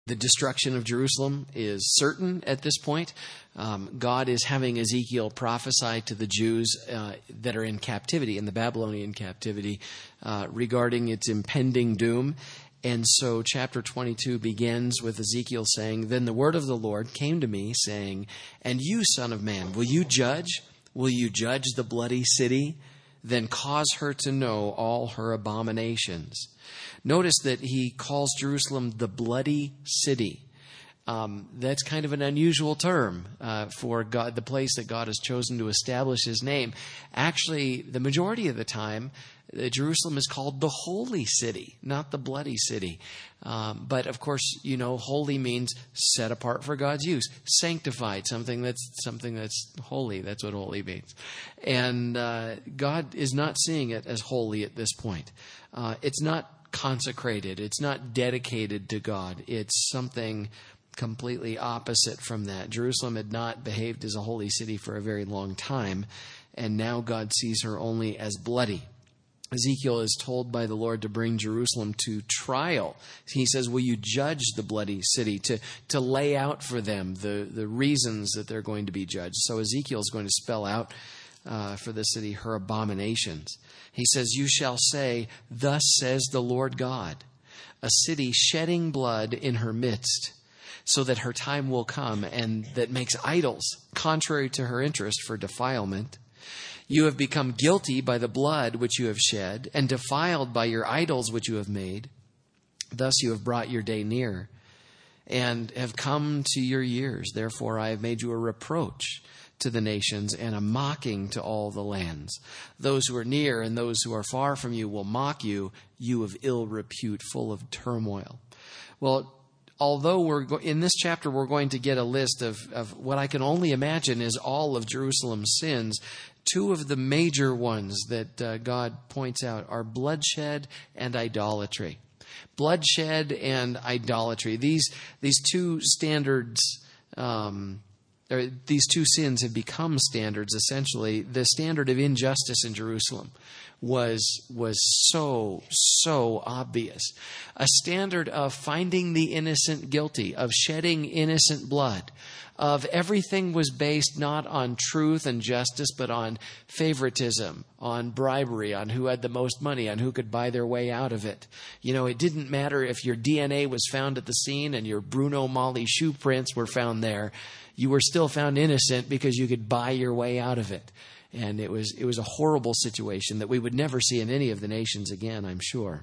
The destruction of Jerusalem is certain at this point. God is having Ezekiel prophesy to the Jews that are in captivity, in the Babylonian captivity, regarding its impending doom. And so chapter 22 begins with Ezekiel saying, "Then the word of the Lord came to me, saying, 'And you, son of man, will you judge? Will you judge the bloody city? Then cause her to know all her abominations.'" Notice that he calls Jerusalem the bloody city. That's kind of an unusual term for God, the place that God has chosen to establish his name. Actually, the majority of the time, Jerusalem is called the holy city, not the bloody city. But of course, holy means set apart for God's use, sanctified, something that's holy. That's what holy means. And God is not seeing it as holy at this point. It's not consecrated. It's not dedicated to God. It's something completely opposite from that. Jerusalem had not behaved as a holy city for a very long time, and now God sees her only as bloody. Ezekiel is told by the Lord to bring Jerusalem to trial. He says, "Will you judge the bloody city?" To lay out for them the reasons that they're going to be judged. So Ezekiel is going to spell out for the city her abominations. He says, "You shall say, 'Thus says the Lord God, a city shedding blood in her midst, so that her time will come, and that makes idols contrary to her interest for defilement. You have become guilty by the blood which you have shed, and defiled by your idols which you have made. Thus you have brought your day near, and have come to your years. Therefore I have made you a reproach to the nations, and a mocking to all the lands. Those who are near and those who are far from you will mock you, you of ill repute, full of turmoil." Well, although in this chapter we're going to get a list of what I can only imagine is all of Jerusalem's sins, two of the major ones that God points out are bloodshed and idolatry. Bloodshed and idolatry. These two standards, these two sins have become standards, essentially. The standard of injustice in Jerusalem was so obvious. A standard of finding the innocent guilty, of shedding innocent blood, of everything was based not on truth and justice, but on favoritism, on bribery, on who had the most money, on who could buy their way out of it. It didn't matter if your DNA was found at the scene and your Bruno Magli shoe prints were found there. You were still found innocent because you could buy your way out of it. And it was a horrible situation that we would never see in any of the nations again, I'm sure.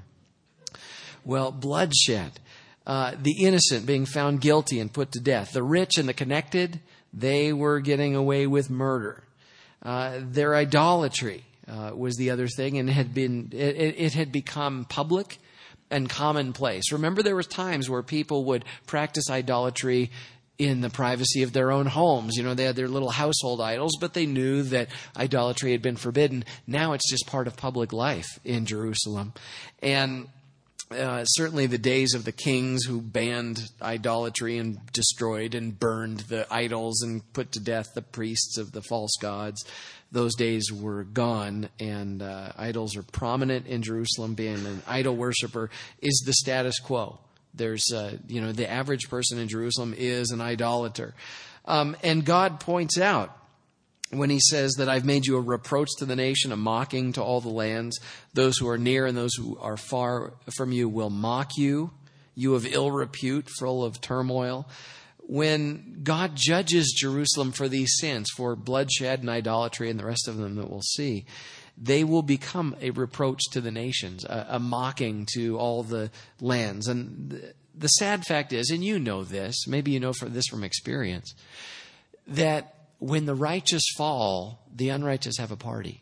Well, bloodshed. The innocent being found guilty and put to death. The rich and the connected, they were getting away with murder. Their idolatry was the other thing, and it had become public and commonplace. Remember, there was times where people would practice idolatry in the privacy of their own homes. They had their little household idols, but they knew that idolatry had been forbidden. Now it's just part of public life in Jerusalem. And certainly the days of the kings who banned idolatry and destroyed and burned the idols and put to death the priests of the false gods, those days were gone, and idols are prominent in Jerusalem. Being an idol worshiper is the status quo. There's, the average person in Jerusalem is an idolater. And God points out when he says that I've made you a reproach to the nation, a mocking to all the lands. Those who are near and those who are far from you will mock you. You of ill repute, full of turmoil. When God judges Jerusalem for these sins, for bloodshed and idolatry and the rest of them that we'll see, they will become a reproach to the nations, a mocking to all the lands. And the sad fact is, and you know this, maybe you know this from experience, that when the righteous fall, the unrighteous have a party.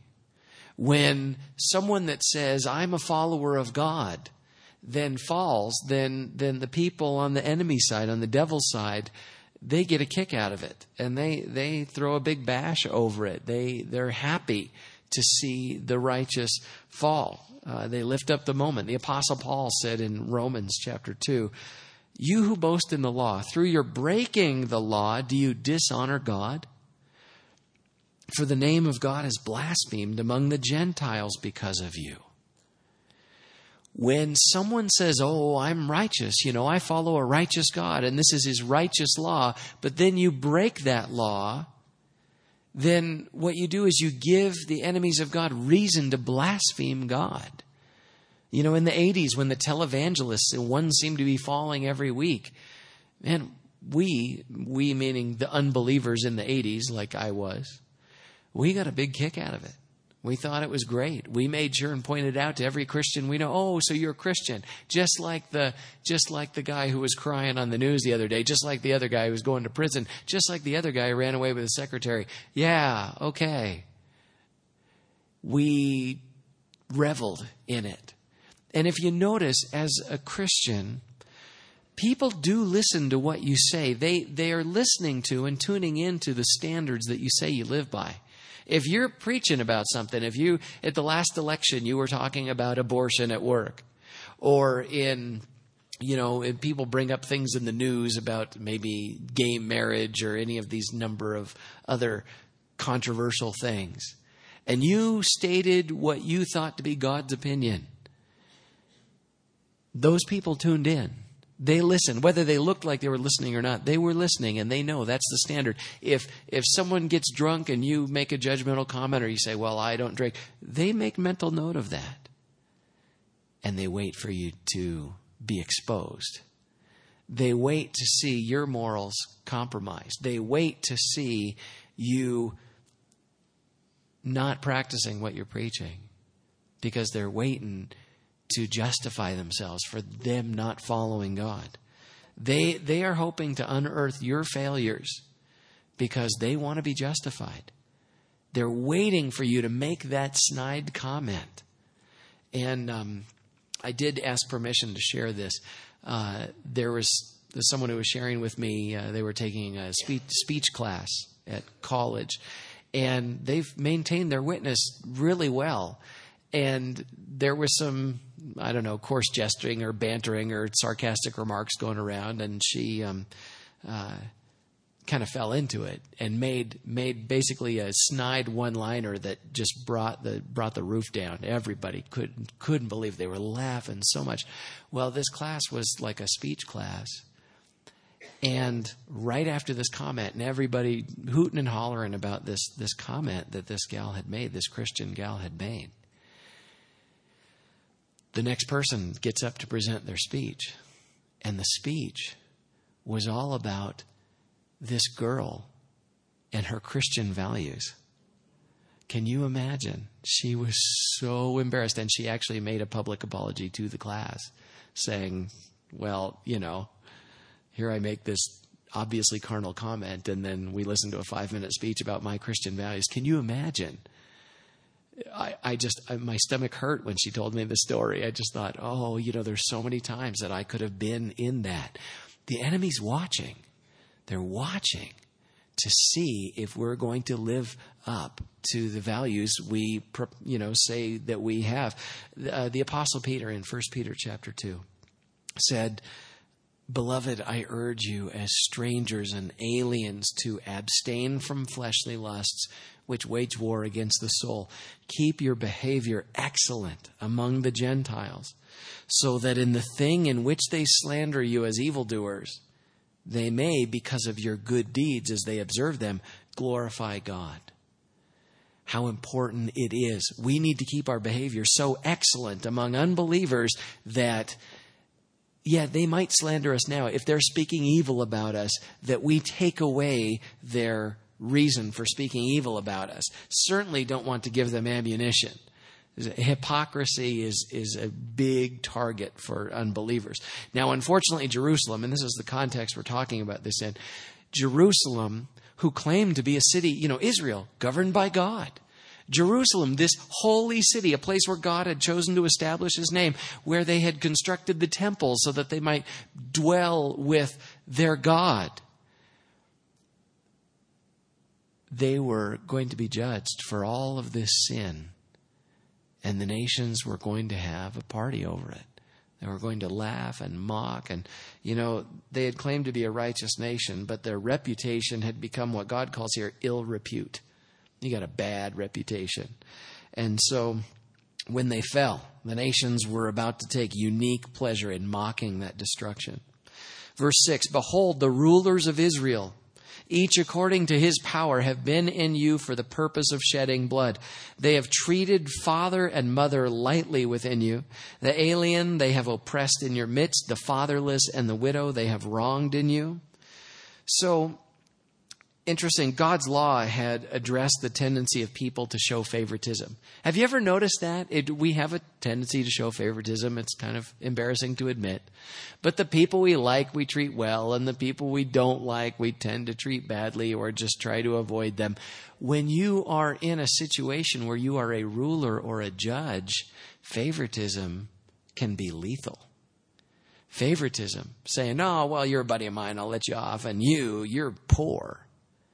When someone that says, I'm a follower of God, then falls, then the people on the enemy side, on the devil's side, they get a kick out of it. And they throw a big bash over it. They're happy to see the righteous fall. They lift up the moment. The Apostle Paul said in Romans chapter 2, you who boast in the law, through your breaking the law, do you dishonor God? For the name of God is blasphemed among the Gentiles because of you. When someone says, oh, I'm righteous, I follow a righteous God and this is his righteous law, but then you break that law, then what you do is you give the enemies of God reason to blaspheme God. In the 80s when the televangelists, one seemed to be falling every week, man, we meaning the unbelievers in the 80s like I was, we got a big kick out of it. We thought it was great. We made sure and pointed out to every Christian we know, oh, so you're a Christian. Just like the guy who was crying on the news the other day, just like the other guy who was going to prison, just like the other guy who ran away with his secretary. Yeah, okay. We reveled in it. And if you notice, as a Christian, people do listen to what you say. They are listening to and tuning into the standards that you say you live by. If you're preaching about something, if you, at the last election, you were talking about abortion at work, or if people bring up things in the news about maybe gay marriage or any of these number of other controversial things, and you stated what you thought to be God's opinion, those people tuned in. They listened. Whether they looked like they were listening or not, they were listening, and they know that's the standard. If someone gets drunk and you make a judgmental comment or you say, well, I don't drink, they make mental note of that. And they wait for you to be exposed. They wait to see your morals compromised. They wait to see you not practicing what you're preaching because they're waiting to justify themselves for them not following God. They are hoping to unearth your failures because they want to be justified. They're waiting for you to make that snide comment. And I did ask permission to share this. There was someone who was sharing with me. They were taking a speech class at college, and they've maintained their witness really well. And there was some, coarse gesturing or bantering or sarcastic remarks going around, and she kind of fell into it and made basically a snide one-liner that just brought the roof down. Everybody couldn't believe they were laughing so much. Well, this class was like a speech class, and right after this comment, and everybody hooting and hollering about this comment that this gal had made, this Christian gal had made, the next person gets up to present their speech, and the speech was all about this girl and her Christian values. Can you imagine? She was so embarrassed, and she actually made a public apology to the class saying, well, here I make this obviously carnal comment, and then we listen to a 5-minute speech about my Christian values. Can you imagine? My stomach hurt when she told me the story. I just thought, there's so many times that I could have been in that. The enemy's watching. They're watching to see if we're going to live up to the values we, say that we have. The Apostle Peter in 1 Peter chapter 2 said, "Beloved, I urge you as strangers and aliens to abstain from fleshly lusts, which wage war against the soul. Keep your behavior excellent among the Gentiles, so that in the thing in which they slander you as evildoers, they may, because of your good deeds as they observe them, glorify God." How important it is. We need to keep our behavior so excellent among unbelievers that, they might slander us now. If they're speaking evil about us, that we take away their reason for speaking evil about us. Certainly don't want to give them ammunition. Hypocrisy is a big target for unbelievers. Now, unfortunately, Jerusalem, and this is the context we're talking about this in, Jerusalem, who claimed to be a city, Israel, governed by God. Jerusalem, this holy city, a place where God had chosen to establish his name, where they had constructed the temple so that they might dwell with their God. They were going to be judged for all of this sin, and the nations were going to have a party over it. They were going to laugh and mock, and, they had claimed to be a righteous nation, but their reputation had become what God calls here ill repute. You got a bad reputation. And so when they fell. The nations were about to take unique pleasure in mocking that destruction. Verse 6, behold, the rulers of Israel, each according to his power, have been in you for the purpose of shedding blood. They have treated father and mother lightly within you. The alien they have oppressed in your midst. The fatherless and the widow they have wronged in you. So, interesting, God's law had addressed the tendency of people to show favoritism. Have you ever noticed that? We have a tendency to show favoritism. It's kind of embarrassing to admit. But the people we like, we treat well, and the people we don't like, we tend to treat badly or just try to avoid them. When you are in a situation where you are a ruler or a judge, favoritism can be lethal. Favoritism, saying, oh, well, you're a buddy of mine, I'll let you off, and you're poor.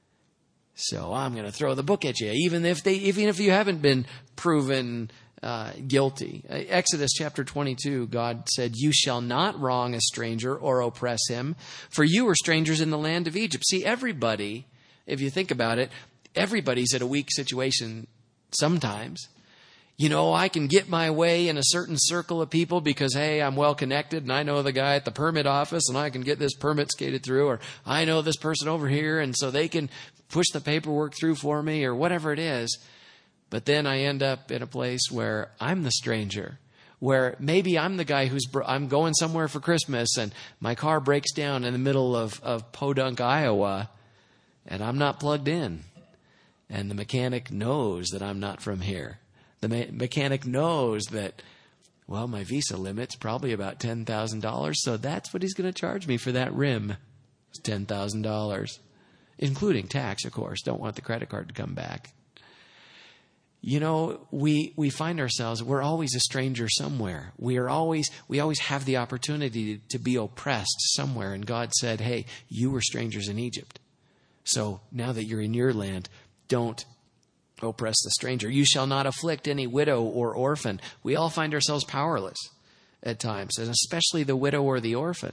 So I'm going to throw the book at you, even if you haven't been proven guilty. Exodus chapter 22, God said, you shall not wrong a stranger or oppress him, for you were strangers in the land of Egypt. See, everybody, if you think about it, everybody's at a weak situation sometimes. You know, I can get my way in a certain circle of people because, hey, I'm well connected and I know the guy at the permit office and I can get this permit skated through, or I know this person over here and so they can push the paperwork through for me or whatever it is. But then I end up in a place where I'm the stranger, where maybe I'm the guy I'm going somewhere for Christmas and my car breaks down in the middle of Podunk, Iowa, and I'm not plugged in. And the mechanic knows that I'm not from here. The mechanic knows that, well, my Visa limit's probably about $10,000, so that's what he's going to charge me for that rim. It's $10,000, including tax, of course. Don't want the credit card to come back. You know, we find ourselves, we're always a stranger somewhere. We always have the opportunity to be oppressed somewhere. And God said, hey, you were strangers in Egypt. So now that you're in your land, don't oppress the stranger. You shall not afflict any widow or orphan. We all find ourselves powerless at times, and especially the widow or the orphan.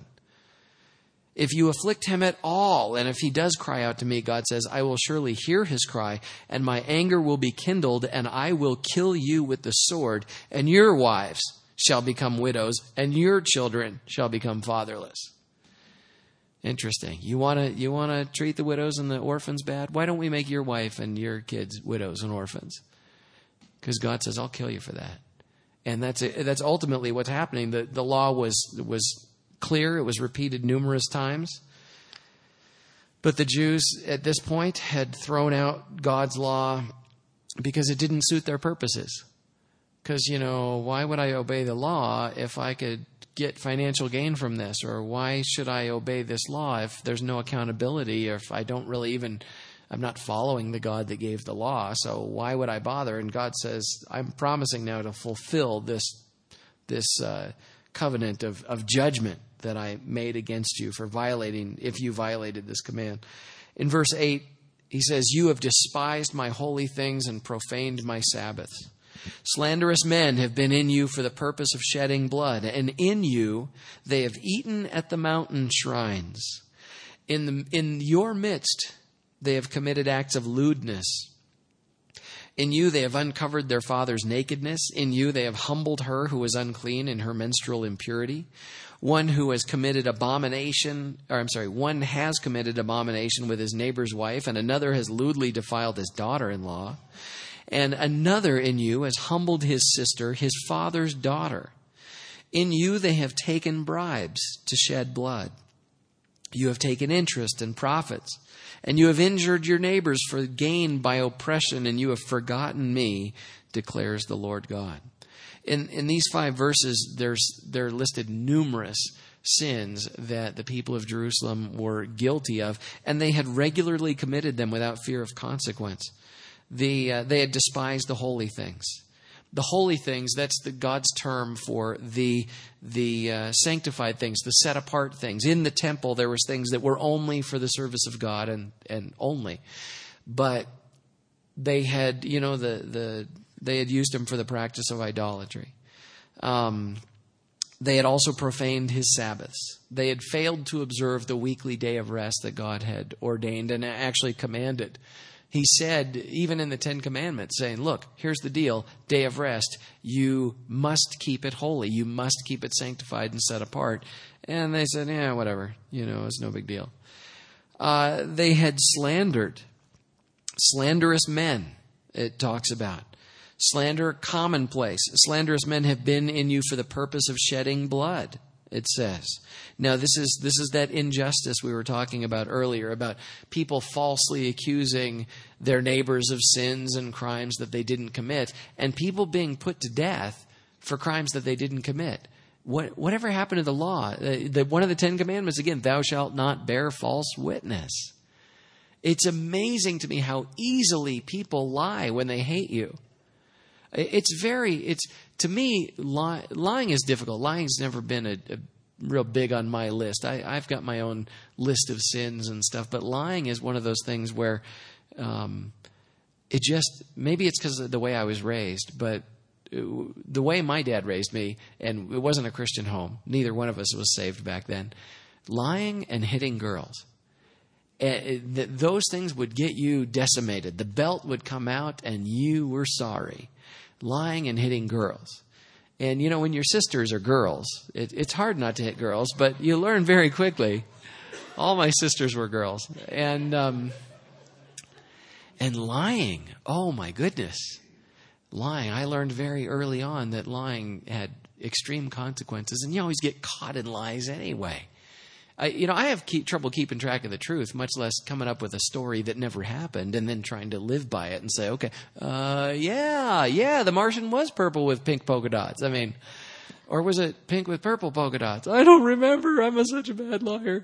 If you afflict him at all, and if he does cry out to me, God says, I will surely hear his cry, and my anger will be kindled, and I will kill you with the sword, and your wives shall become widows, and your children shall become fatherless. Interesting. You want to treat the widows and the orphans bad? Why don't we make your wife and your kids widows and orphans? Because God says, I'll kill you for that. And that's ultimately what's happening. The law was clear. It was repeated numerous times. But the Jews at this point had thrown out God's law because it didn't suit their purposes. Because, why would I obey the law if I could get financial gain from this? Or why should I obey this law if there's no accountability, or if I don't really I'm not following the God that gave the law, so why would I bother? And God says, I'm promising now to fulfill this covenant of judgment that I made against you if you violated this command. In verse 8, he says, you have despised my holy things and profaned my Sabbaths. Slanderous men have been in you for the purpose of shedding blood, and in you they have eaten at the mountain shrines. In your midst they have committed acts of lewdness. In you they have uncovered their father's nakedness. In you they have humbled her who is unclean in her menstrual impurity. One has committed abomination with his neighbor's wife, and another has lewdly defiled his daughter-in-law. And another in you has humbled his sister, his father's daughter. In you they have taken bribes to shed blood. You have taken interest in profits, and you have injured your neighbors for gain by oppression, and you have forgotten me, declares the Lord God. In these 5 verses, there are listed numerous sins that the people of Jerusalem were guilty of, and they had regularly committed them without fear of consequence. They had despised the holy things. The holy things, that's God's term for the sanctified things, the set apart things. In the temple, there was things that were only for the service of God and only. But they had, they had used them for the practice of idolatry. They had also profaned his Sabbaths. They had failed to observe the weekly day of rest that God had ordained and actually commanded He said, even in the Ten Commandments, saying, look, here's the deal, day of rest, you must keep it holy. You must keep it sanctified and set apart. And they said, yeah, whatever, it's no big deal. They had slanderous men, it talks about. Slander, commonplace. Slanderous men have been in you for the purpose of shedding blood, it says. Now, this is that injustice we were talking about earlier, about people falsely accusing their neighbors of sins and crimes that they didn't commit, and people being put to death for crimes that they didn't commit. Whatever happened to the law? One of the Ten Commandments, again, thou shalt not bear false witness. It's amazing to me how easily people lie when they hate you. To me, lying is difficult. Lying's never been a real big on my list. I've got my own list of sins and stuff, but lying is one of those things where maybe it's because of the way I was raised, but the way my dad raised me, and it wasn't a Christian home. Neither one of us was saved back then. Lying and hitting girls. Those things would get you decimated. The belt would come out and you were sorry. Lying and hitting girls. And when your sisters are girls, it's hard not to hit girls, but you learn very quickly. All my sisters were girls. And lying, oh my goodness. Lying, I learned very early on that lying had extreme consequences, and you always get caught in lies anyway. I have trouble keeping track of the truth, much less coming up with a story that never happened and then trying to live by it and say, okay, the Martian was purple with pink polka dots. Or was it pink with purple polka dots? I don't remember. I'm such a bad liar.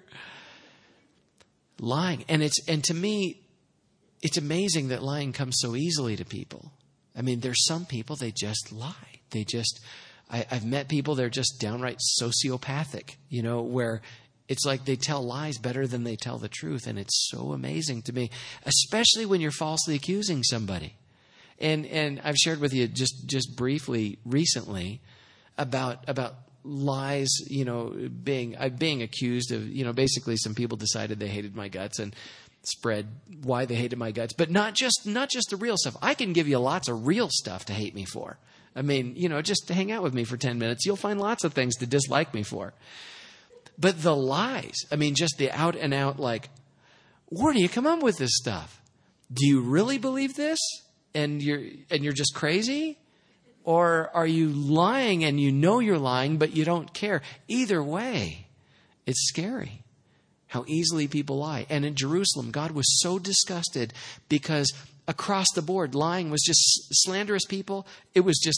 Lying. And to me, it's amazing that lying comes so easily to people. There's some people, they just lie. I've met people, they're just downright sociopathic, where it's like they tell lies better than they tell the truth. And it's so amazing to me, especially when you're falsely accusing somebody. And I've shared with you just briefly recently about lies, being accused of, basically some people decided they hated my guts and spread why they hated my guts, but not just the real stuff. I can give you lots of real stuff to hate me for. Just to hang out with me for 10 minutes, you'll find lots of things to dislike me for. But the lies, just the out and out, like, where do you come up with this stuff? Do you really believe this? And you're just crazy? Or are you lying and you're lying, but you don't care? Either way, it's scary how easily people lie. And in Jerusalem, God was so disgusted because across the board, lying was just slanderous people. It was just,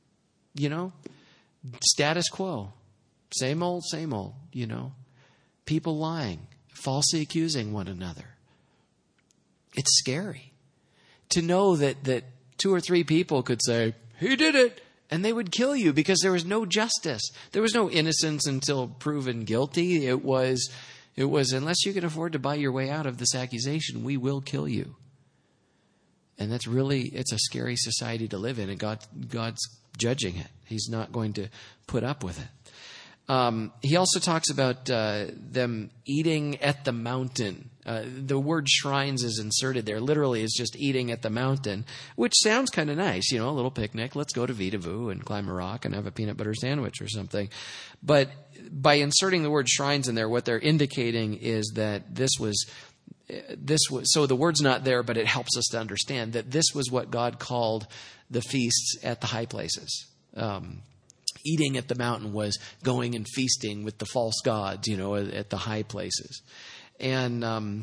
status quo. Same old, people lying, falsely accusing one another. It's scary to know that 2 or 3 people could say, he did it, and they would kill you because there was no justice. There was no innocence until proven guilty. It was unless you can afford to buy your way out of this accusation, we will kill you. And it's a scary society to live in, and God's judging it. He's not going to put up with it. He also talks about them eating at the mountain. The word shrines is inserted there. Literally, it's just eating at the mountain, which sounds kind of nice. A little picnic. Let's go to Vitavu and climb a rock and have a peanut butter sandwich or something. But by inserting the word shrines in there, what they're indicating is that this was, so the word's not there, but it helps us to understand that this was what God called the feasts at the high places. Eating at the mountain was going and feasting with the false gods, at the high places. And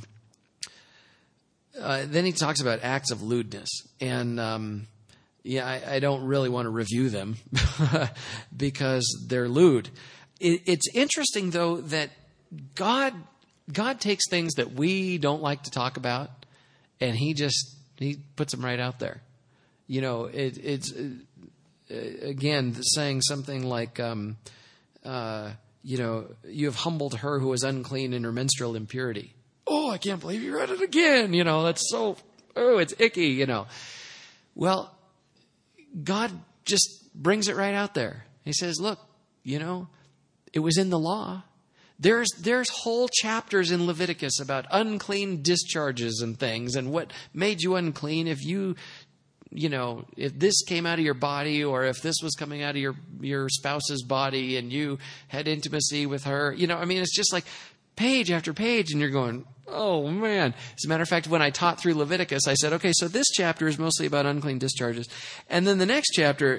then he talks about acts of lewdness. And I don't really want to review them because they're lewd. It's interesting, though, that God takes things that we don't like to talk about, and he puts them right out there. It's again saying something like, you have humbled her who is unclean in her menstrual impurity. Oh, I can't believe you read it again. That's so, it's icky, Well, God just brings it right out there. He says, look, it was in the law. There's whole chapters in Leviticus about unclean discharges and things, and what made you unclean if if this came out of your body, or if this was coming out of your spouse's body and you had intimacy with her. It's just like page after page, and you're going, oh man. As a matter of fact, when I taught through Leviticus, I said, okay, so this chapter is mostly about unclean discharges. And then the next chapter,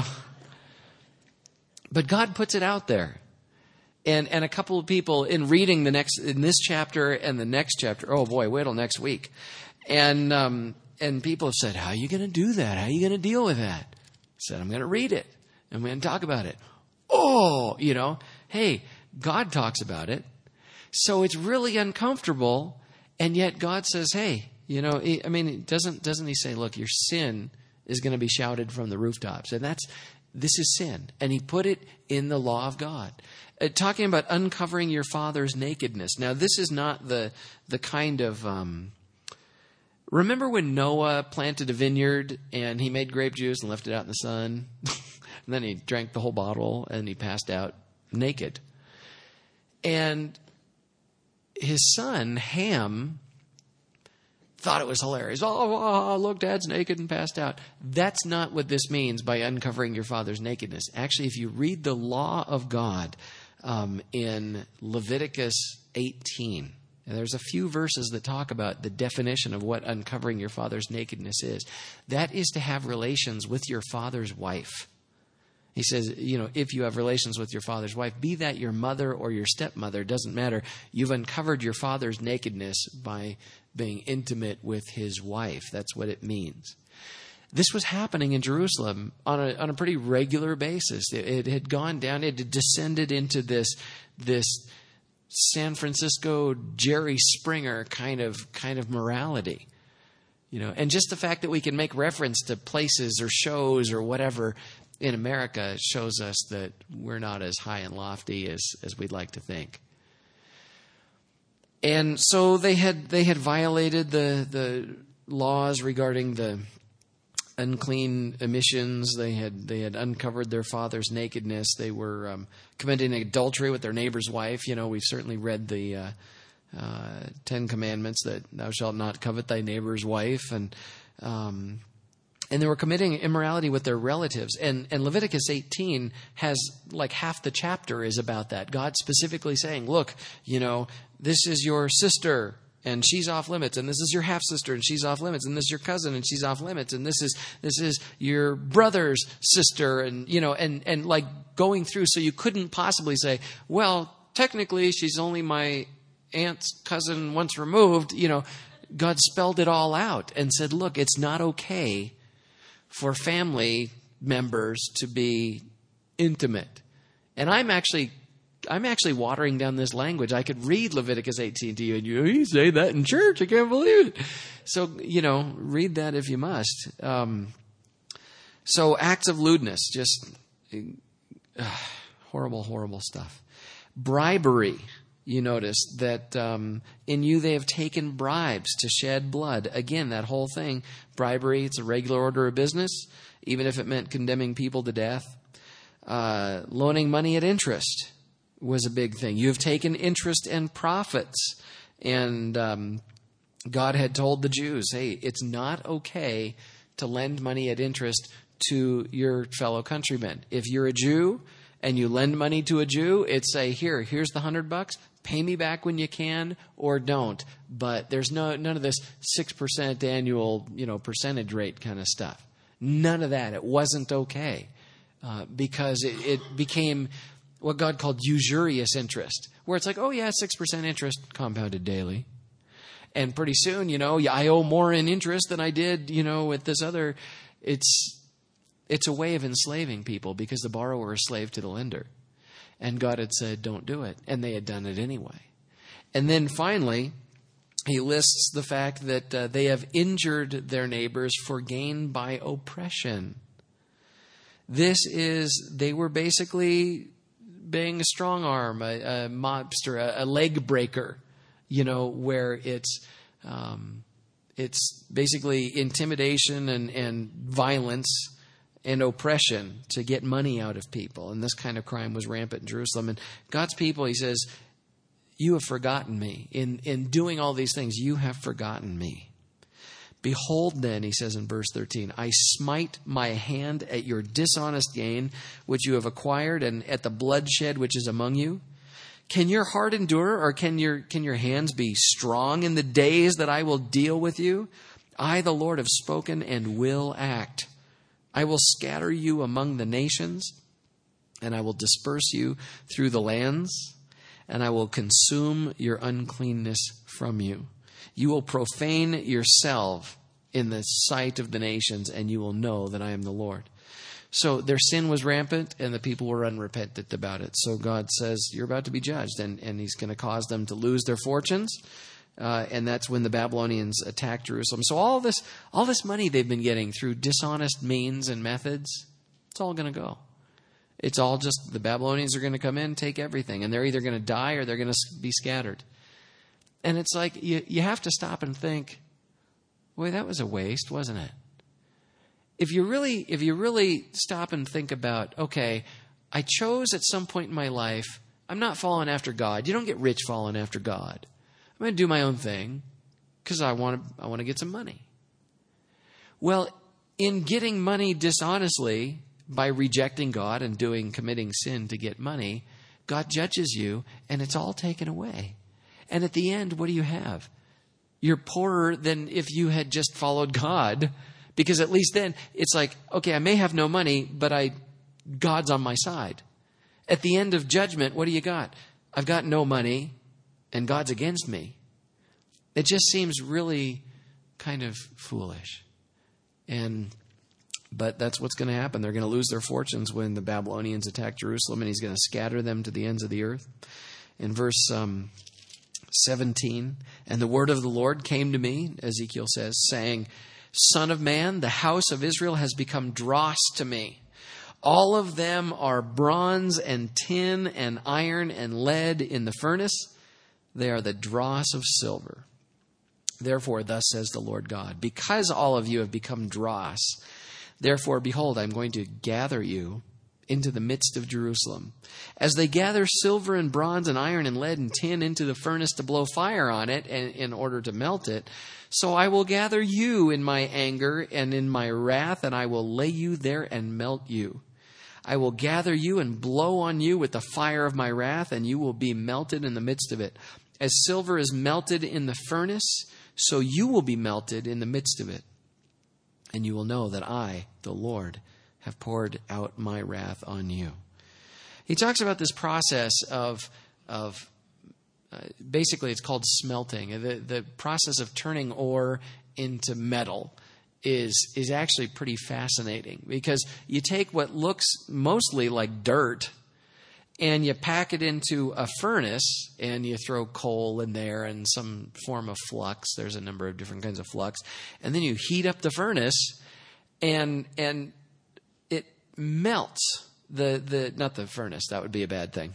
but God puts it out there. And a couple of people in reading in this chapter and the next chapter, oh boy, wait till next week. And people have said, how are you going to do that? How are you going to deal with that? I said, I'm going to read it. I'm going to talk about it. Oh, hey, God talks about it. So it's really uncomfortable. And yet God says, hey, doesn't he say, look, your sin is going to be shouted from the rooftops. And this is sin. And he put it in the law of God. Talking about uncovering your father's nakedness. Now, this is not the kind of... remember when Noah planted a vineyard and he made grape juice and left it out in the sun? And then he drank the whole bottle and he passed out naked. And his son, Ham, thought it was hilarious. Oh, look, Dad's naked and passed out. That's not what this means by uncovering your father's nakedness. Actually, if you read the law of God in Leviticus 18, and there's a few verses that talk about the definition of what uncovering your father's nakedness is. That is to have relations with your father's wife. He says, if you have relations with your father's wife, be that your mother or your stepmother, doesn't matter. You've uncovered your father's nakedness by being intimate with his wife. That's what it means. This was happening in Jerusalem on a pretty regular basis. It had gone down, it had descended into this San Francisco Jerry Springer kind of morality, and just the fact that we can make reference to places or shows or whatever in America shows us that we're not as high and lofty as we'd like to think. And so they had violated the laws regarding the unclean emissions. They had uncovered their father's nakedness. They were committing adultery with their neighbor's wife. We've certainly read the 10 Commandments that thou shalt not covet thy neighbor's wife, and they were committing immorality with their relatives. And Leviticus 18 has like half the chapter is about that. God specifically saying, look, this is your sister and she's off limits, and this is your half sister and she's off limits, and this is your cousin and she's off limits, and this is your brother's sister, and and like going through, so you couldn't possibly say, well, technically she's only my aunt's cousin once removed. God spelled it all out and said, look, it's not okay for family members to be intimate. And I'm actually watering down this language. I could read Leviticus 18 to you, and you say that in church. I can't believe it. So, read that if you must. So acts of lewdness, just horrible, horrible stuff. Bribery. You notice that in you they have taken bribes to shed blood. Again, that whole thing, bribery, it's a regular order of business, even if it meant condemning people to death. Loaning money at interest was a big thing. You have taken interest and profits. And God had told the Jews, hey, it's not okay to lend money at interest to your fellow countrymen. If you're a Jew and you lend money to a Jew, it's say, here's the $100. Pay me back when you can, or don't. But there's none of this 6% annual, percentage rate kind of stuff. None of that. It wasn't okay because it became what God called usurious interest, where it's like, oh yeah, 6% interest compounded daily, and pretty soon, I owe more in interest than I did, with this other. It's a way of enslaving people because the borrower is slave to the lender. And God had said, don't do it. And they had done it anyway. And then finally, he lists the fact that they have injured their neighbors for gain by oppression. They were basically being a strong arm, a mobster, a leg breaker, where it's basically intimidation and violence and oppression to get money out of people. And this kind of crime was rampant in Jerusalem. And God's people, he says, You have forgotten me. In doing all these things, you have forgotten me. Behold then, he says in verse 13, I smite my hand at your dishonest gain, which you have acquired, and at the bloodshed which is among you. Can your heart endure, or can your hands be strong in the days that I will deal with you? I, the Lord, have spoken and will act. I will scatter you among the nations, and I will disperse you through the lands, and I will consume your uncleanness from you. You will profane yourself in the sight of the nations, and you will know that I am the Lord. So their sin was rampant, and the people were unrepentant about it. So God says, you're about to be judged, and he's going to cause them to lose their fortunes. And that's when the Babylonians attacked Jerusalem. So all this money they've been getting through dishonest means and methods, it's all going to go. It's all just the Babylonians are going to come in, take everything, and they're either going to die or they're going to be scattered. And it's like you have to stop and think, boy, that was a waste, wasn't it? If you really stop and think about, okay, I chose at some point in my life, I'm not following after God. You don't get rich following after God. I'm going to do my own thing because I want to get some money. Well, in getting money dishonestly, by rejecting God and committing sin to get money, God judges you and it's all taken away. And at the end, what do you have? You're poorer than if you had just followed God, because at least then it's like, okay, I may have no money, but God's on my side. At the end of judgment, what do you got? I've got no money and God's against me. It just seems really kind of foolish. But that's what's going to happen. They're going to lose their fortunes when the Babylonians attack Jerusalem, and he's going to scatter them to the ends of the earth. In verse 17, and the word of the Lord came to me, Ezekiel says, saying, Son of man, the house of Israel has become dross to me. All of them are bronze and tin and iron and lead in the furnace. They are the dross of silver. Therefore, thus says the Lord God, because all of you have become dross, therefore, behold, I'm going to gather you into the midst of Jerusalem. As they gather silver and bronze and iron and lead and tin into the furnace to blow fire on it and in order to melt it, so I will gather you in my anger and in my wrath, and I will lay you there and melt you. I will gather you and blow on you with the fire of my wrath, and you will be melted in the midst of it. As silver is melted in the furnace, so you will be melted in the midst of it. And you will know that I, the Lord, have poured out my wrath on you. He talks about this process of basically it's called smelting. The process of turning ore into metal is actually pretty fascinating, because you take what looks mostly like dirt and you pack it into a furnace and you throw coal in there and some form of flux. There's a number of different kinds of flux. And then you heat up the furnace and it melts not the furnace. That would be a bad thing.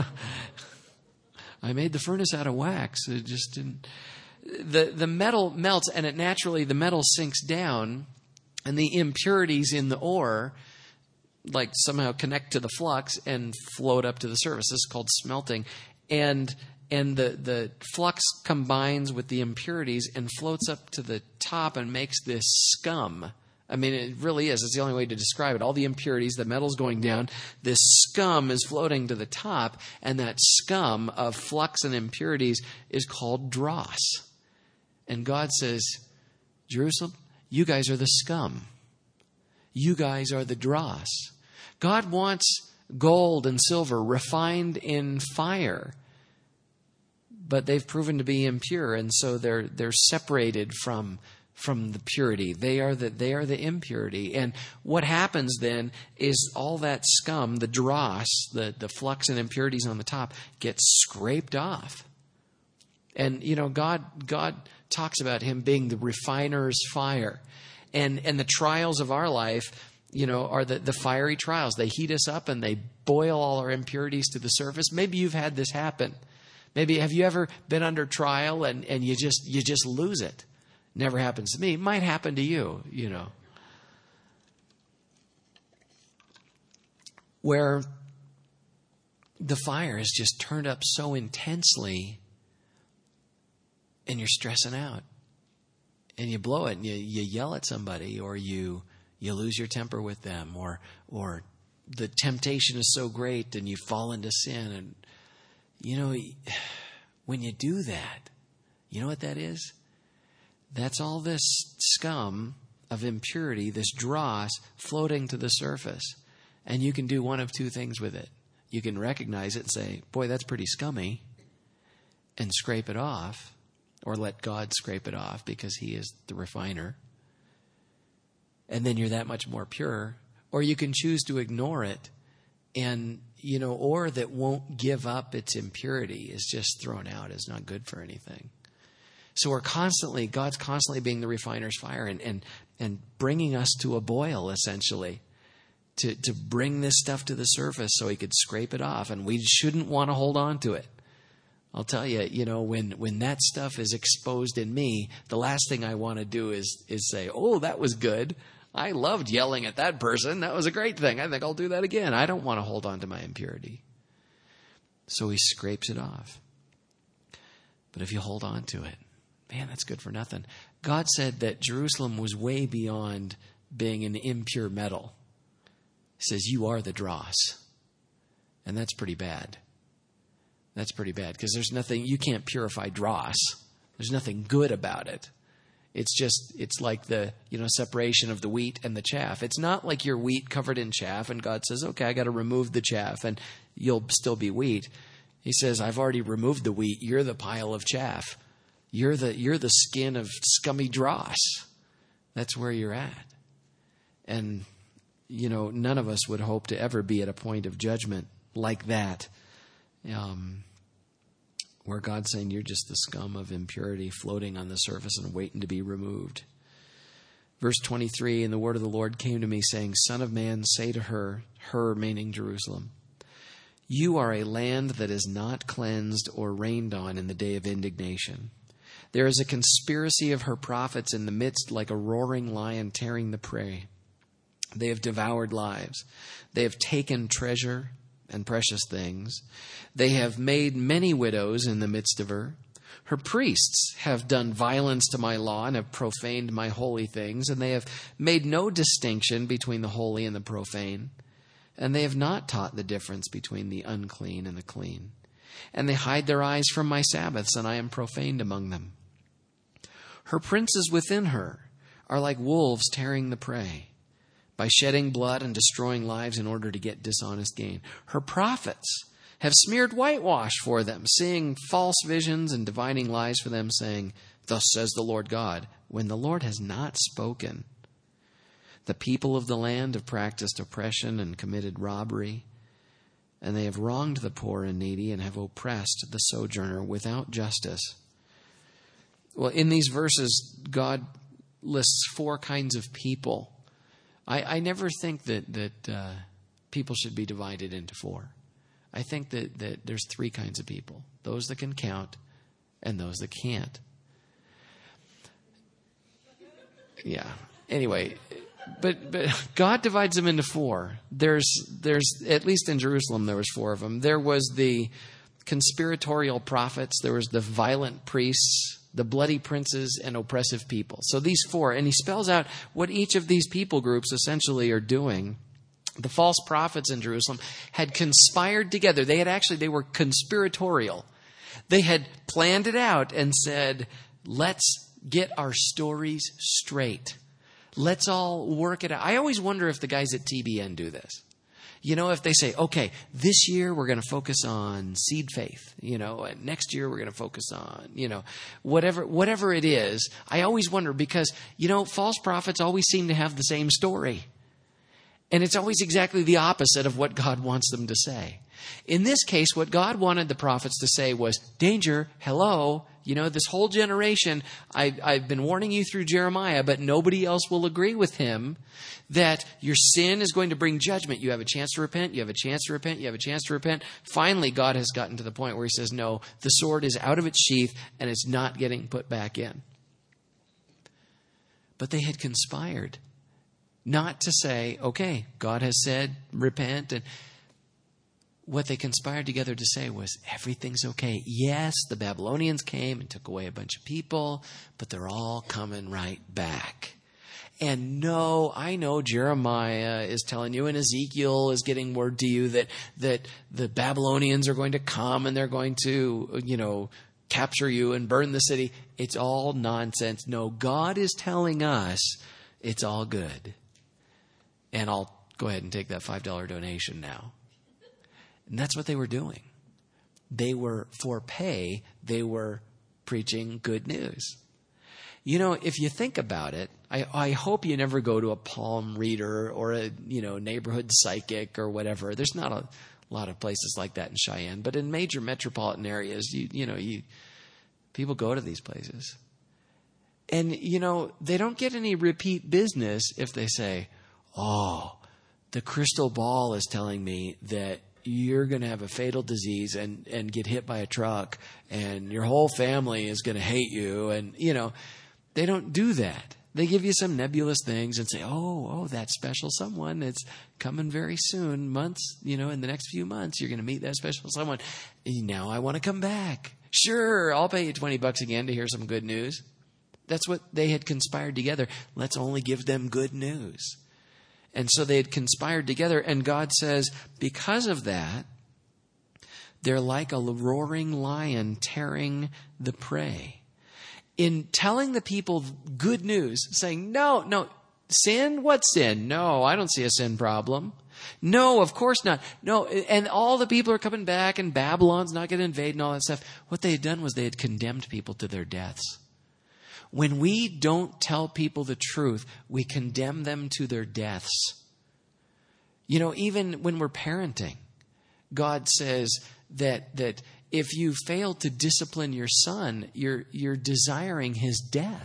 I made the furnace out of wax. It just didn't. The metal melts, and the metal sinks down, and the impurities in the ore somehow connect to the flux and float up to the surface. This is called smelting. And the flux combines with the impurities and floats up to the top and makes this scum. I mean, it really is. It's the only way to describe it. All the impurities, the metal's going down. This scum is floating to the top, and that scum of flux and impurities is called dross. And God says, Jerusalem, you guys are the scum. You guys are the dross. God wants gold and silver refined in fire, but they've proven to be impure, and so they're separated from the purity. They are the impurity. And what happens then is all that scum, the dross, the flux and impurities on the top, gets scraped off. And God talks about him being the refiner's fire. And the trials of our life, are the fiery trials. They heat us up and they boil all our impurities to the surface. Maybe you've had this happen. Maybe have you ever been under trial and you just lose it? Never happens to me. It might happen to you, Where the fire is just turned up so intensely and you're stressing out. And you blow it and you yell at somebody, or you lose your temper with them, or the temptation is so great and you fall into sin. And, when you do that, you know what that is? That's all this scum of impurity, this dross floating to the surface. And you can do one of two things with it. You can recognize it and say, boy, that's pretty scummy, and scrape it off, or let God scrape it off because he is the refiner. And then you're that much more pure. Or you can choose to ignore it, and, or that won't give up its impurity is just thrown out as not good for anything. So God's constantly being the refiner's fire and bringing us to a boil, essentially, to bring this stuff to the surface so he could scrape it off. And we shouldn't want to hold on to it. I'll tell you, when that stuff is exposed in me, the last thing I want to do is say, oh, that was good. I loved yelling at that person. That was a great thing. I think I'll do that again. I don't want to hold on to my impurity. So he scrapes it off. But if you hold on to it, man, that's good for nothing. God said that Jerusalem was way beyond being an impure metal. He says, you are the dross. And that's pretty bad. That's pretty bad, because there's nothing, you can't purify dross. There's nothing good about it. It's like the, separation of the wheat and the chaff. It's not like your wheat covered in chaff and God says, okay, I got to remove the chaff and you'll still be wheat. He says, I've already removed the wheat. You're the pile of chaff. You're the skin of scummy dross. That's where you're at. And, none of us would hope to ever be at a point of judgment like that. Where God's saying you're just the scum of impurity floating on the surface and waiting to be removed. Verse 23, and the word of the Lord came to me saying, Son of man, say to her meaning Jerusalem, you are a land that is not cleansed or rained on in the day of indignation. There is a conspiracy of her prophets in the midst, like a roaring lion tearing the prey. They have devoured lives. They have taken treasure and precious things. They have made many widows in the midst of her. Her priests have done violence to my law and have profaned my holy things, and they have made no distinction between the holy and the profane. And they have not taught the difference between the unclean and the clean. And they hide their eyes from my Sabbaths, and I am profaned among them. Her princes within her are like wolves tearing the prey, by shedding blood and destroying lives in order to get dishonest gain. Her prophets have smeared whitewash for them, seeing false visions and divining lies for them, saying, Thus says the Lord God, when the Lord has not spoken. The people of the land have practiced oppression and committed robbery, and they have wronged the poor and needy and have oppressed the sojourner without justice. Well, in these verses, God lists four kinds of people. I never think that people should be divided into four. I think that there's three kinds of people. Those that can count and those that can't. Yeah. Anyway, but God divides them into four. There's at least in Jerusalem there was four of them. There was the conspiratorial prophets. There was the violent priests, the bloody princes, and oppressive people. So these four, and he spells out what each of these people groups essentially are doing. The false prophets in Jerusalem had conspired together. They were conspiratorial. They had planned it out and said, let's get our stories straight. Let's all work it out. I always wonder if the guys at TBN do this. If they say, okay, this year we're going to focus on seed faith, and next year we're going to focus on, whatever it is. I always wonder because, false prophets always seem to have the same story. And it's always exactly the opposite of what God wants them to say. In this case, what God wanted the prophets to say was, danger, hello, this whole generation, I've been warning you through Jeremiah, but nobody else will agree with him, that your sin is going to bring judgment. You have a chance to repent, you have a chance to repent, you have a chance to repent. Finally, God has gotten to the point where he says, no, the sword is out of its sheath and it's not getting put back in. But they had conspired not to say, okay, God has said, repent. And what they conspired together to say was, everything's okay. Yes, the Babylonians came and took away a bunch of people, but they're all coming right back. And no, I know Jeremiah is telling you, and Ezekiel is getting word to you that the Babylonians are going to come and they're going to, capture you and burn the city. It's all nonsense. No, God is telling us it's all good. And I'll go ahead and take that $5 donation now. And that's what they were doing. They were, for pay, they were preaching good news. If you think about it, I hope you never go to a palm reader or a, neighborhood psychic or whatever. There's not a lot of places like that in Cheyenne, but in major metropolitan areas, people go to these places. And, they don't get any repeat business if they say, oh, the crystal ball is telling me that you're going to have a fatal disease and get hit by a truck and your whole family is going to hate you. And, they don't do that. They give you some nebulous things and say, oh, that special someone, it's coming very soon, months, in the next few months, you're going to meet that special someone. Now I want to come back. Sure, I'll pay you $20 again to hear some good news. That's what they had conspired together. Let's only give them good news. And so they had conspired together, and God says, because of that, they're like a roaring lion tearing the prey. In telling the people good news, saying, no, sin? What sin? No, I don't see a sin problem. No, of course not. No, and all the people are coming back, and Babylon's not going to invade and all that stuff. What they had done was they had condemned people to their deaths. When we don't tell people the truth, we condemn them to their deaths. Even when we're parenting, God says that if you fail to discipline your son, you're desiring his death.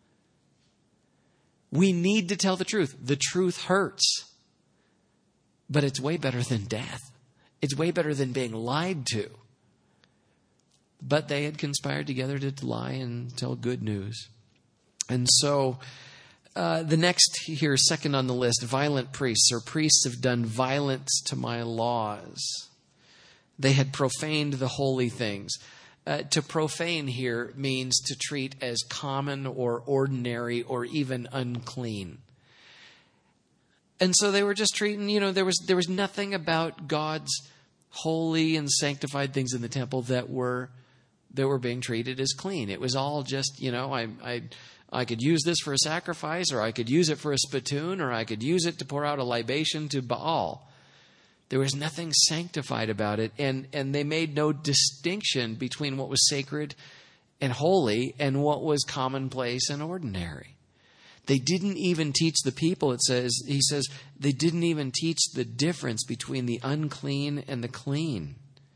We need to tell the truth. The truth hurts, but it's way better than death. It's way better than being lied to. But they had conspired together to lie and tell good news. And so the next here, second on the list, violent priests, or priests have done violence to my laws. They had profaned the holy things. To profane here means to treat as common or ordinary or even unclean. And so they were just treating, there was nothing about God's holy and sanctified things in the temple that were being treated as clean. It was all just, I could use this for a sacrifice, or I could use it for a spittoon, or I could use it to pour out a libation to Baal. There was nothing sanctified about it, and they made no distinction between what was sacred and holy and what was commonplace and ordinary. They didn't even teach the people, he says, they didn't even teach the difference between the unclean and the clean.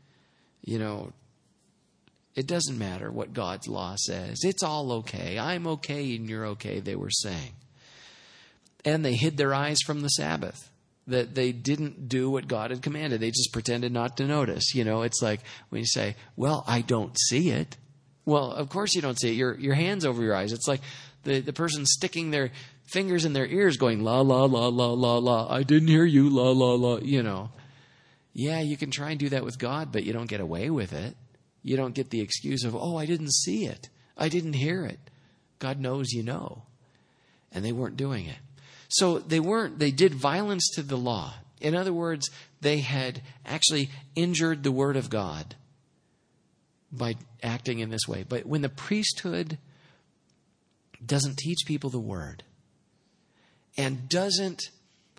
It doesn't matter what God's law says. It's all okay. I'm okay and you're okay, they were saying. And they hid their eyes from the Sabbath. That they didn't do what God had commanded. They just pretended not to notice. It's like when you say, well, I don't see it. Well, of course you don't see it. Your hand's over your eyes. It's like the person sticking their fingers in their ears going, la, la, la, la, la, la. I didn't hear you, la, la, la, Yeah, you can try and do that with God, but you don't get away with it. You don't get the excuse of, oh, I didn't see it. I didn't hear it. God knows you know. And they weren't doing it. So they did violence to the law. In other words, they had actually injured the word of God by acting in this way. But when the priesthood doesn't teach people the word and doesn't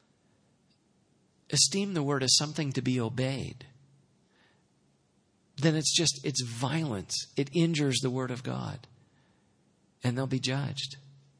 esteem the word as something to be obeyed, then it's violence. It injures the word of God. And they'll be judged.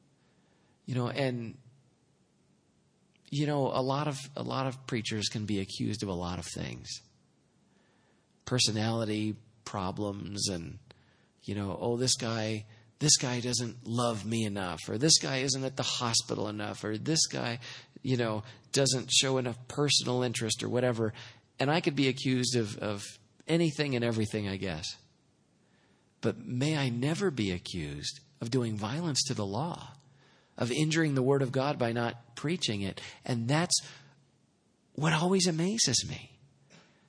A lot of preachers can be accused of a lot of things. Personality problems and, this guy doesn't love me enough, or this guy isn't at the hospital enough, or this guy, doesn't show enough personal interest or whatever. And I could be accused of anything and everything, I guess. But may I never be accused of doing violence to the law, of injuring the word of God by not preaching it. And that's what always amazes me,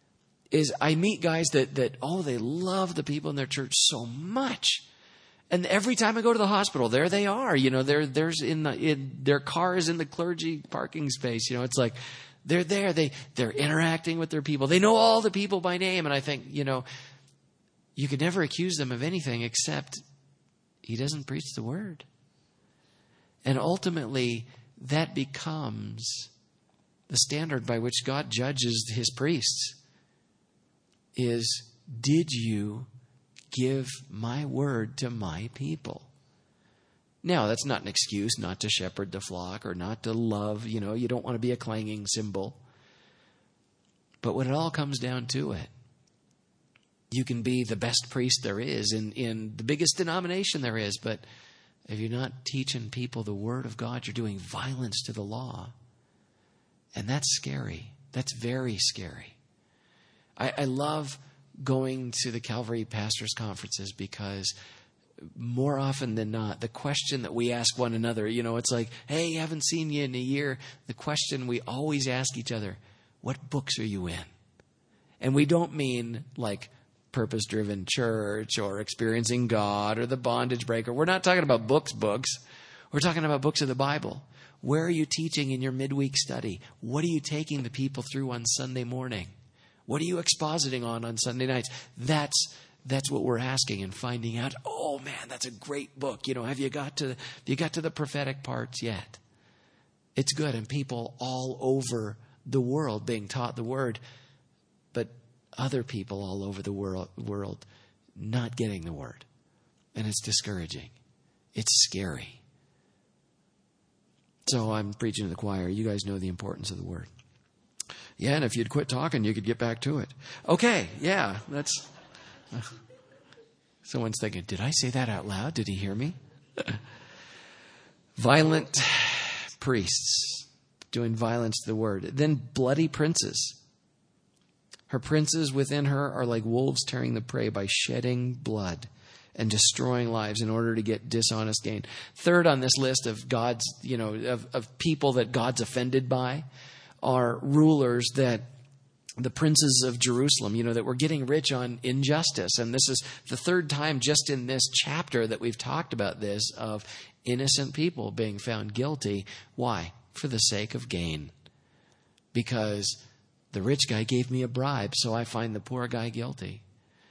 is I meet guys that they love the people in their church so much. And every time I go to the hospital, there they are. Their car is in the clergy parking space. It's like they're there. They're interacting with their people. They know all the people by name. And I think, you could never accuse them of anything except he doesn't preach the word. And ultimately, that becomes the standard by which God judges his priests. Is, did you give my word to my people? Now, that's not an excuse not to shepherd the flock or not to love. You don't want to be a clanging cymbal. But when it all comes down to it, you can be the best priest there is in the biggest denomination there is. But if you're not teaching people the word of God, you're doing violence to the law. And that's scary. That's very scary. I love going to the Calvary Pastors Conferences because more often than not, the question that we ask one another, it's like, hey, haven't seen you in a year. The question we always ask each other, what books are you in? And we don't mean like Purpose-Driven Church or Experiencing God or The Bondage Breaker. We're not talking about books. We're talking about books of the Bible. Where are you teaching in your midweek study? What are you taking the people through on Sunday morning? What are you expositing on Sunday nights? That's what we're asking and finding out. Oh man, that's a great book. Have you got to the prophetic parts yet? It's good, and people all over the world being taught the word, but other people all over the world not getting the word, and it's discouraging. It's scary. So I'm preaching to the choir. You guys know the importance of the word. Yeah, and if you'd quit talking, you could get back to it. Okay, yeah, that's... Someone's thinking, did I say that out loud? Did he hear me? Violent priests doing violence to the word. Then bloody princes. Her princes within her are like wolves tearing the prey by shedding blood and destroying lives in order to get dishonest gain. Third on this list of God's, of people that God's offended by are rulers that the princes of Jerusalem, that were getting rich on injustice. And this is the third time just in this chapter that we've talked about this, of innocent people being found guilty. Why? For the sake of gain. Because the rich guy gave me a bribe, so I find the poor guy guilty.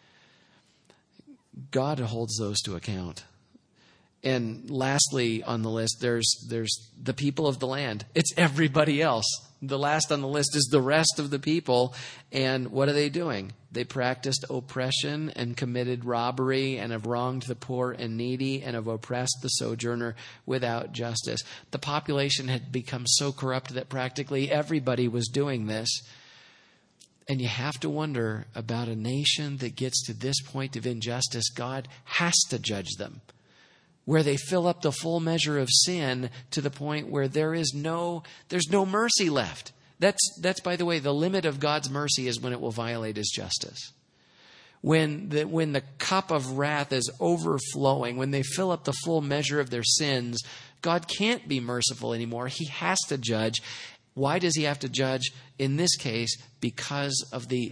God holds those to account. And lastly on the list, there's the people of the land. It's everybody else. The last on the list is the rest of the people. And what are they doing? They practiced oppression and committed robbery and have wronged the poor and needy and have oppressed the sojourner without justice. The population had become so corrupt that practically everybody was doing this. And you have to wonder about a nation that gets to this point of injustice. God has to judge them, where they fill up the full measure of sin to the point where there's no mercy left. That's by the way, the limit of God's mercy is when it will violate his justice. When the cup of wrath is overflowing, when they fill up the full measure of their sins, God can't be merciful anymore. He has to judge. Why does he have to judge? In this case, because of the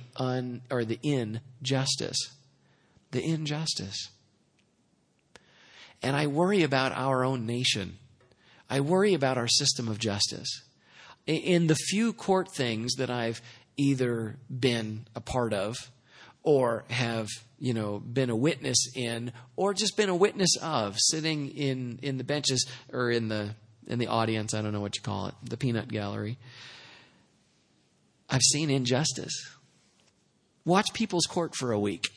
injustice. The injustice. And I worry about our own nation. I worry about our system of justice. In the few court things that I've either been a part of or have, been a witness in, or just been a witness of, sitting in the benches or in the audience, I don't know what you call it, the peanut gallery, I've seen injustice. Watch People's Court for a week.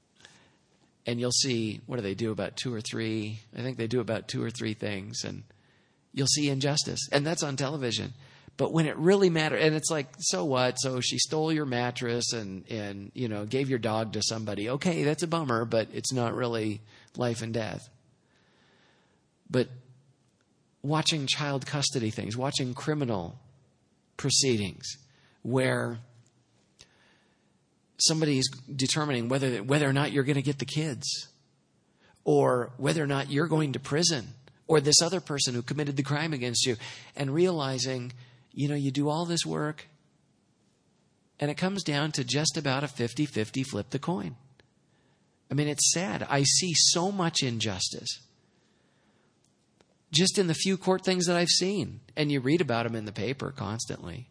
And you'll see, what do they do about 2 or 3? I think they do about 2 or 3 things. And you'll see injustice. And that's on television. But when it really matters, and it's like, so what? So she stole your mattress and gave your dog to somebody. Okay, that's a bummer, but it's not really life and death. But watching child custody things, watching criminal proceedings where somebody's determining whether or not you're going to get the kids, or whether or not you're going to prison, or this other person who committed the crime against you, and realizing, you do all this work And it comes down to just about a 50-50 flip the coin. I mean, it's sad. I see so much injustice just in the few court things that I've seen. And you read about them in the paper constantly.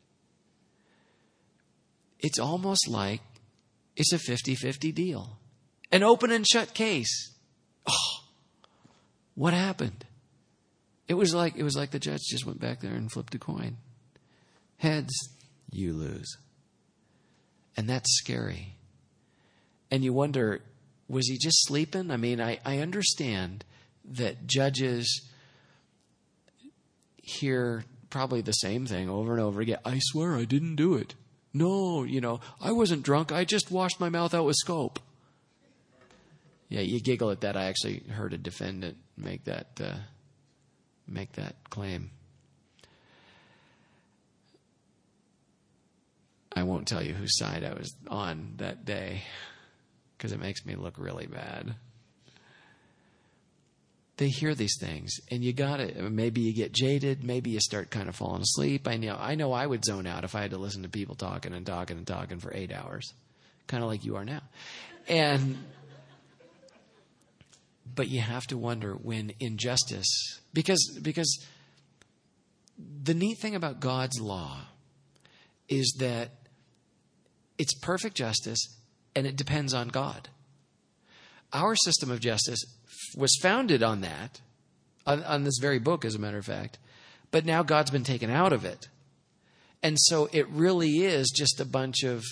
It's almost like it's a 50-50 deal. An open and shut case. Oh, what happened? It was like the judge just went back there and flipped a coin. Heads, you lose. And that's scary. And you wonder, was he just sleeping? I mean, I understand that judges hear probably the same thing over and over again. I swear I didn't do it. No, I wasn't drunk. I just washed my mouth out with scope. Yeah, you giggle at that. I actually heard a defendant make that claim. I won't tell you whose side I was on that day because it makes me look really bad. They hear these things, and maybe you get jaded, maybe you start kind of falling asleep. I know I would zone out if I had to listen to people talking and talking and talking for 8 hours, kind of like you are now. But you have to wonder when injustice, because the neat thing about God's law is that it's perfect justice and it depends on God. Our system of justice was founded on that, on this very book, as a matter of fact, but now God's been taken out of it. And so it really is just a bunch of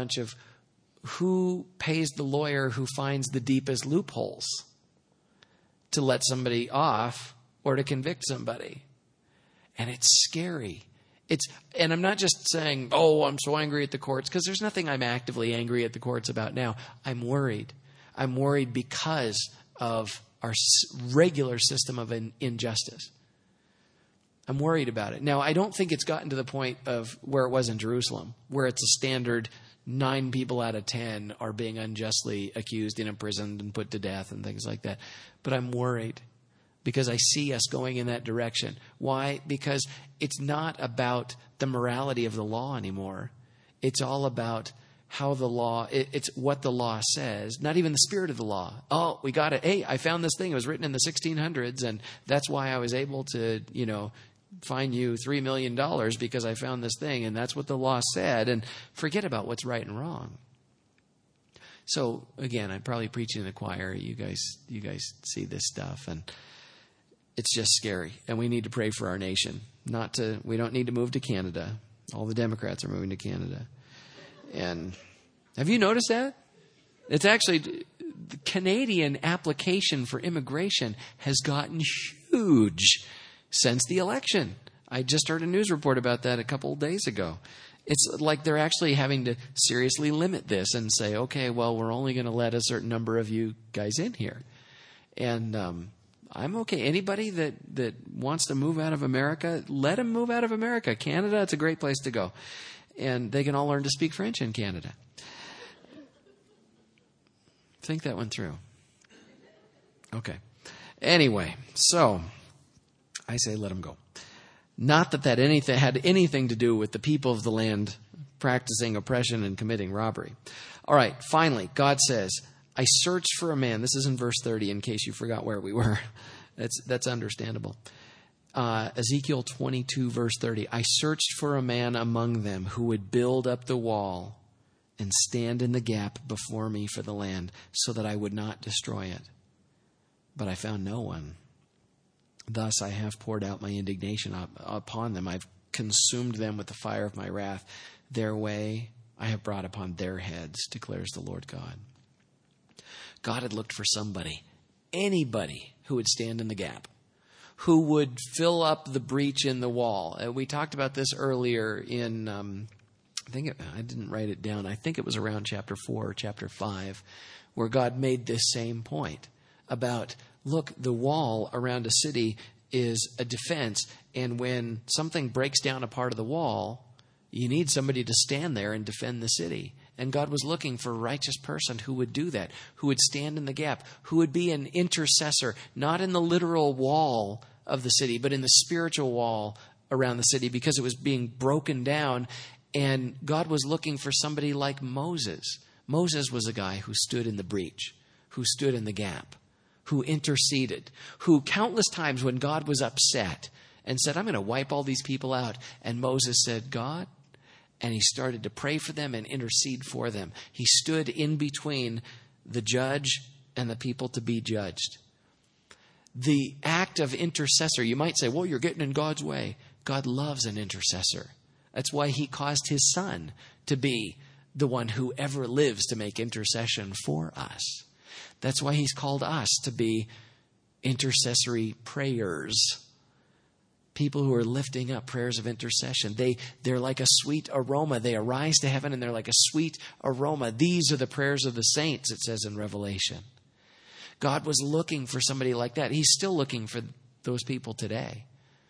who pays the lawyer who finds the deepest loopholes to let somebody off or to convict somebody. And it's scary. And I'm not just saying, I'm so angry at the courts, because there's nothing I'm actively angry at the courts about now. I'm worried. I'm worried because of our regular system of injustice. I'm worried about it. Now, I don't think it's gotten to the point of where it was in Jerusalem, where it's a standard 9 people out of 10 are being unjustly accused and imprisoned and put to death and things like that. But I'm worried because I see us going in that direction. Why? Because it's not about the morality of the law anymore. It's all about how the law, it's what the law says, not even the spirit of the law. Oh, we got it. Hey, I found this thing. It was written in the 1600s, and that's why I was able to, fine you $3 million because I found this thing, and that's what the law said, and forget about what's right and wrong. So, again, I'm probably preaching to the choir. You guys see this stuff, and it's just scary, and we need to pray for our nation. We don't need to move to Canada. All the Democrats are moving to Canada. And have you noticed that? It's actually, the Canadian application for immigration has gotten huge since the election. I just heard a news report about that a couple of days ago. It's like they're actually having to seriously limit this and say, okay, well, we're only going to let a certain number of you guys in here. And I'm okay. Anybody that wants to move out of America, let them move out of America. Canada, it's a great place to go. And they can all learn to speak French in Canada. Think that one through. Okay. Anyway, so I say let them go. Not that had anything to do with the people of the land practicing oppression and committing robbery. All right, finally, God says, I searched for a man. This is in verse 30, in case you forgot where we were. That's understandable. Ezekiel 22, verse 30. I searched for a man among them who would build up the wall and stand in the gap before me for the land so that I would not destroy it. But I found no one. Thus I have poured out my indignation upon them. I've consumed them with the fire of my wrath. Their way I have brought upon their heads, declares the Lord God. God had looked for somebody, anybody who would stand in the gap, who would fill up the breach in the wall. We talked about this earlier in, I didn't write it down. I think it was around chapter 4 or chapter 5, where God made this same point about, look, the wall around a city is a defense, and when something breaks down a part of the wall, you need somebody to stand there and defend the city. And God was looking for a righteous person who would do that, who would stand in the gap, who would be an intercessor, not in the literal wall of the city, but in the spiritual wall around the city, because it was being broken down. And God was looking for somebody like Moses. Moses was a guy who stood in the breach, who stood in the gap, who interceded, who countless times when God was upset and said, I'm going to wipe all these people out. And Moses said, God, and he started to pray for them and intercede for them. He stood in between the judge and the people to be judged. The act of intercessor, you might say, well, you're getting in God's way. God loves an intercessor. That's why he caused his son to be the one who ever lives to make intercession for us. That's why he's called us to be intercessory prayers. People who are lifting up prayers of intercession. They're like a sweet aroma. They arise to heaven and they're like a sweet aroma. These are the prayers of the saints, it says in Revelation. God was looking for somebody like that. He's still looking for those people today.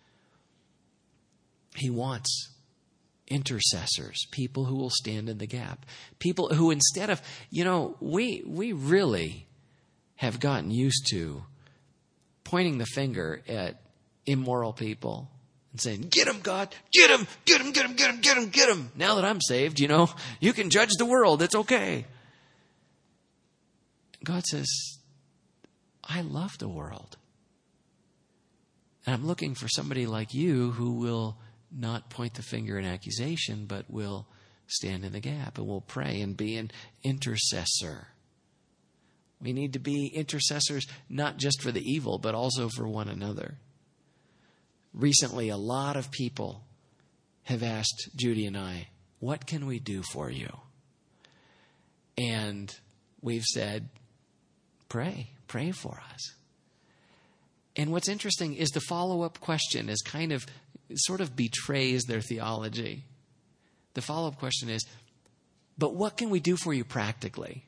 He wants intercessors, people who will stand in the gap. People who instead of, we really have gotten used to pointing the finger at immoral people and saying, get him, God, get him, get him, get him, get him, get him, get him. Now that I'm saved, you can judge the world. It's okay. God says, I love the world. And I'm looking for somebody like you who will not point the finger in accusation, but will stand in the gap and will pray and be an intercessor. We need to be intercessors not just for the evil, but also for one another. Recently, a lot of people have asked Judy and I, what can we do for you? And we've said, pray for us. And what's interesting is the follow-up question is sort of betrays their theology. The follow-up question is, but what can we do for you practically?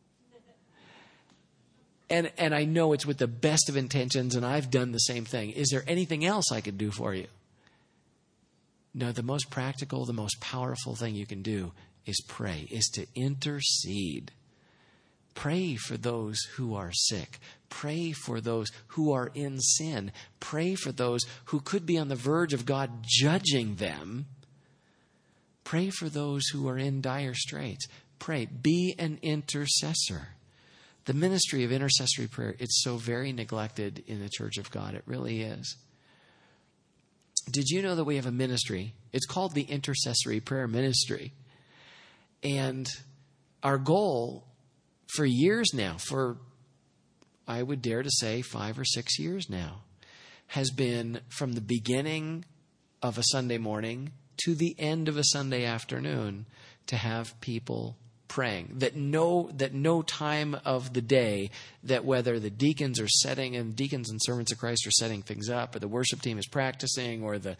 And I know it's with the best of intentions, and I've done the same thing. Is there anything else I could do for you? No, the most practical, the most powerful thing you can do is pray, is to intercede. Pray for those who are sick. Pray for those who are in sin. Pray for those who could be on the verge of God judging them. Pray for those who are in dire straits. Pray. Be an intercessor. The ministry of intercessory prayer, it's so very neglected in the Church of God. It really is. Did you know that we have a ministry? It's called the Intercessory Prayer Ministry. And our goal for years now, for I would dare to say 5 or 6 years now, has been from the beginning of a Sunday morning to the end of a Sunday afternoon to have people praying. That no time of the day, that whether the deacons are setting, and deacons and servants of Christ are setting things up, or the worship team is practicing, or the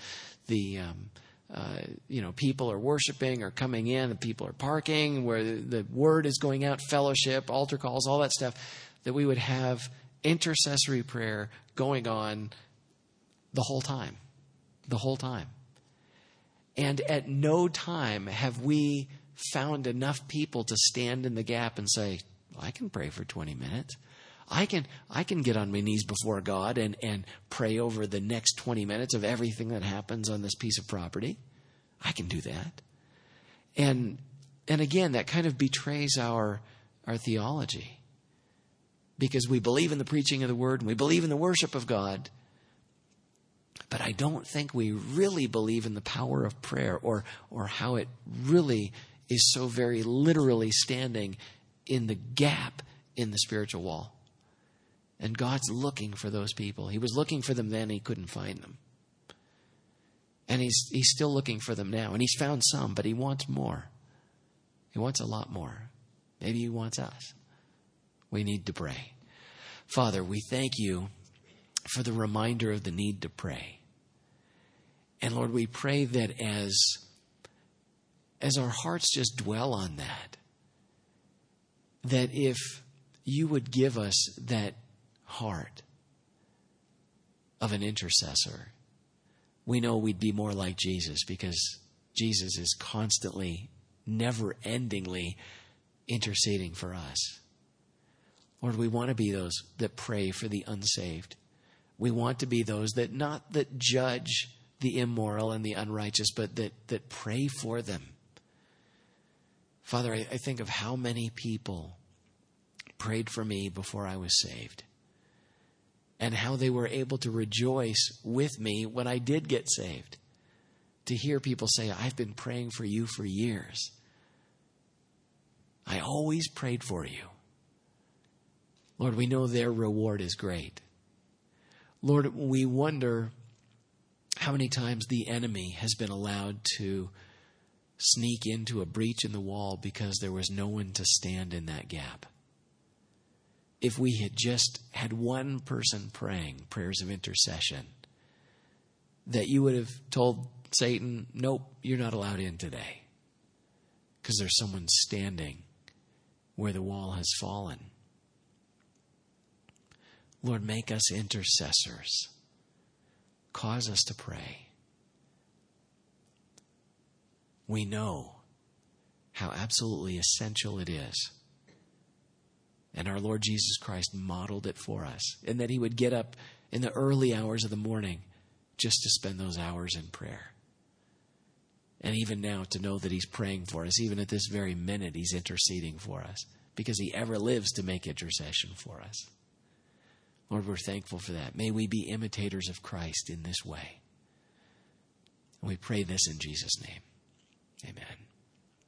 people are worshiping or coming in, the people are parking, where the word is going out, fellowship, altar calls, all that stuff, that we would have intercessory prayer going on the whole time. And at no time have we found enough people to stand in the gap and say, I can pray for 20 minutes. I can get on my knees before God and pray over the next 20 minutes of everything that happens on this piece of property. I can do that. And again, that kind of betrays our theology. Because we believe in the preaching of the word and we believe in the worship of God. But I don't think we really believe in the power of prayer or how it really is so very literally standing in the gap in the spiritual wall. And God's looking for those people. He was looking for them then, he couldn't find them. And he's still looking for them now. And he's found some, but he wants more. He wants a lot more. Maybe he wants us. We need to pray. Father, we thank you for the reminder of the need to pray. And Lord, we pray that as our hearts just dwell on that if you would give us that heart of an intercessor, we know we'd be more like Jesus, because Jesus is constantly, never-endingly interceding for us. Lord, we want to be those that pray for the unsaved. We want to be those that not that judge the immoral and the unrighteous, but that pray for them. Father, I think of how many people prayed for me before I was saved, and how they were able to rejoice with me when I did get saved. To hear people say, I've been praying for you for years. I always prayed for you. Lord, we know their reward is great. Lord, we wonder how many times the enemy has been allowed to sneak into a breach in the wall because there was no one to stand in that gap. If we had just had one person praying prayers of intercession, that you would have told Satan, nope, you're not allowed in today, because there's someone standing where the wall has fallen. Lord, make us intercessors. Cause us to pray. We know how absolutely essential it is. And our Lord Jesus Christ modeled it for us, in that he would get up in the early hours of the morning just to spend those hours in prayer. And even now, to know that he's praying for us, even at this very minute, he's interceding for us, because he ever lives to make intercession for us. Lord, we're thankful for that. May we be imitators of Christ in this way. And we pray this in Jesus' name. Amen.